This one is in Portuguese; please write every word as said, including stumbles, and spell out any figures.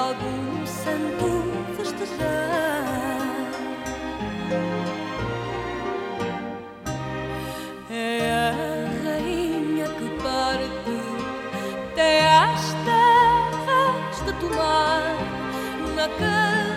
algum santo festejar. É a rainha que parte, tem as terras de tomar naquele